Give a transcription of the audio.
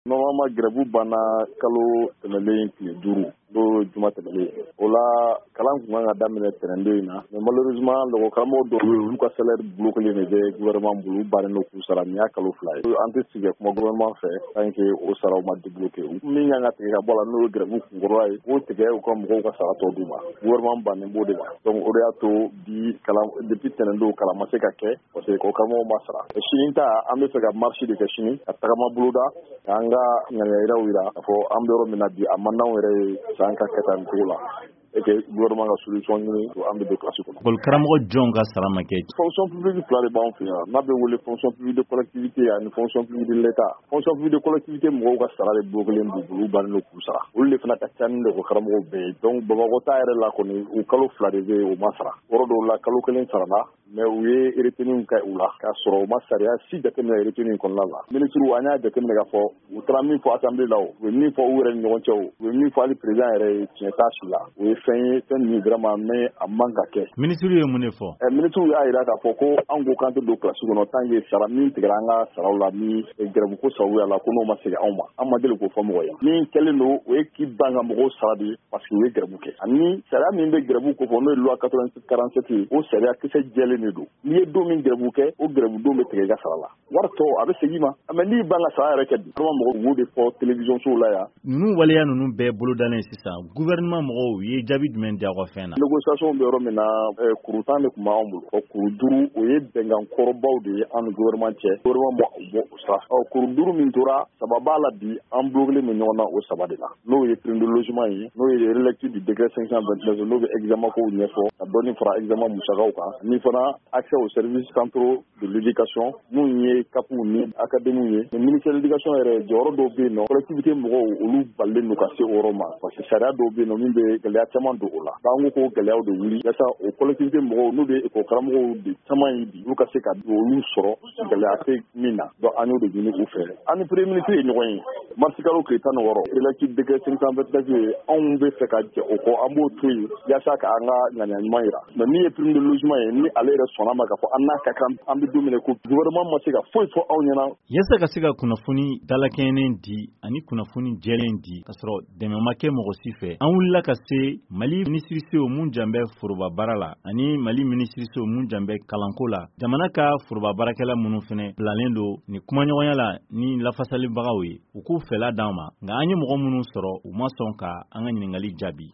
Normalement grève banna kalo tɛmɛlen tile 5 do juma tɛmɛlen o la kalan kun kan ka daminɛ tɛnɛnden in na mais malheureusement lɔgɔkaramɔgɔ dɔw bɛ olu ka salaire bloqué de bɛ gouvernement bolo bannen do k'u sara nin y'a kalo 2 ye an tɛ sigi ka kuma gouvernement fɛ tant que o saraw ma débloqué min kan ka tigɛ ka bɔ a la n'o ye grève kunkɔrɔla ye o tigɛ u ka mɔgɔw ka sara tɔ d'u ma gouvernement bannen b'o de ma donc o de y'a to bi kalan depuis tɛnɛndon kalan ma se ka kɛ parce que lɔgɔkaramɔgɔw ma sara sini ta an bɛ fɛ ka marche de kɛ sini ka tagama boloda k'an ka ŋaniyaw yira k'a fɔ an bɛ yɔrɔ min na bi a man d'anw yɛrɛ ye san ka kɛ tan nin cogo la et que gouvernement ka solution ɲini an bɛ don classe kɔnɔ. École karamɔgɔ jɔn ka sara ma kɛ. Fonction publique fila de b'anw fɛ yan n'a bɛ wele fonction publique de collectivité ani fonction publique de l'État. Fonction publique de collectivité mɔgɔw ka sara de bloquélen b'u bolo u bannen do k'u sara olu de fana ka ca ni école karamɔgɔw bɛɛ ye donc Bamakɔ ta yɛrɛ la kɔni u kalo 2 de bɛ yen u ma sara yɔrɔ dɔw la kalo 1 sarala mais u ye retenue kɛ u la k'a sɔrɔ u ma sariya si jateminɛ retenue kɔnɔna la ministre an y'a jateminɛ k'a fɔ u taara min fɔ assemblée la u ye min fɔ u yɛrɛ ni ɲɔgɔn cɛ u ye min fɔ hali président yɛrɛ ye tiɲɛ t'a si la o ye fɛn min vraiment mais a man ka kɛ. Ministre ye mun de fɔ? Ministre y'a jira k'a fɔ ko an ko k'an tɛ don classe kɔnɔ tant que sara min tigɛra an ka saraw la ni grève ko sababuya la ko n'o ma segin anw ma an ma deli k'o fɔ mɔgɔ ye min kɛlen do o ye k'i ban ka mɔgɔw sara de parce que u ye grève kɛ ani sariya min bɛ grève ko fɔ n'o ye loi 47 ye o sariya kisɛ jɛlen de do n'i ye don min grève kɛ o grève don bɛ tigɛ i ka sara la wari tɔ a bɛ segin i ma mais n'i ban ka sara yɛrɛ kɛ bi vraiment mɔgɔw b'o de fɔ télévision sow la yan. Ninnu waleya ninnu bɛɛ bolodalen sisan gouvernement mɔgɔw u ye jaabi jumɛn di aw ka fɛn na? Négociation bɛ yɔrɔ min na kuru 10 de tun b'anw bolo kuru 5 o ye bɛnkan kɔrɔbaw de ye an ni gouvernement cɛ gouvernement ma bɔ o sira kuru 5 min tora saba b'a la bi an bloqué min ɲɔgɔn na o saba de la n'o ye prime de logement ye n'o ye relecture du décret 529 n'o bɛ examen kow ɲɛfɔ ka dɔɔni fara examen musakaw kan ni fana accès aux services centraux de l'éducation mun ye CAPU ni académie ye mais ministère de l'éducation yɛrɛ jɔyɔrɔ dɔw bɛ yen nɔ collectivité mɔgɔw olu balilen do ka se o yɔrɔ ma parce que sariya dɔw bɛ yen nɔ min bɛ gɛlɛya caman don o la an ko gɛlɛyaw de wuli yasa o collectivité mɔgɔw n'u de ye école karamɔgɔw de caman ye bi olu ka se ka olu sɔrɔ gɛlɛya tɛ min na donc an y'o de ɲini u fɛ an ni premier ministre ye ɲɔgɔn ye mars kalo tile 16 relecture décret 529 ye anw bɛ fɛ ka jɛ o kɔ an b'o to yen yasa ka an ka ŋaniya ɲuman yira mais min ye prime de logement ye ni ale yɛrɛ sɔnna ma k'a fɔ an n'a ka kan an bɛ don min ko gouvernement ma se ka foyi fɔ anw ɲɛna. Yasa ka se ka kunnafoni dalakɛɲɛnen di ani kunnafoni jɛlen di ka sɔrɔ dɛmɛ ma kɛ mɔgɔ si fɛ an wulila ka se Mali ministre mun jan bɛ foroba baara la ani Mali ministre mun jan bɛ kalanko la jamana ka foroba baarakɛla minnu fɛnɛ bilalen do ni kumaɲɔgɔnya la ni lafasalibagaw ye u k'u fɛla d'an ma nka an ye mɔgɔ minnu sɔrɔ u ma sɔn ka an ka ɲininkali jaabi.